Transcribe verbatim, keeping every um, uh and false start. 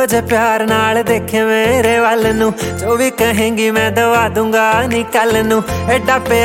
जे प्यार नाल देखे मेरे वल नू, जो भी कहेंगी मैं दवा दूंगा नी कल नू। एडा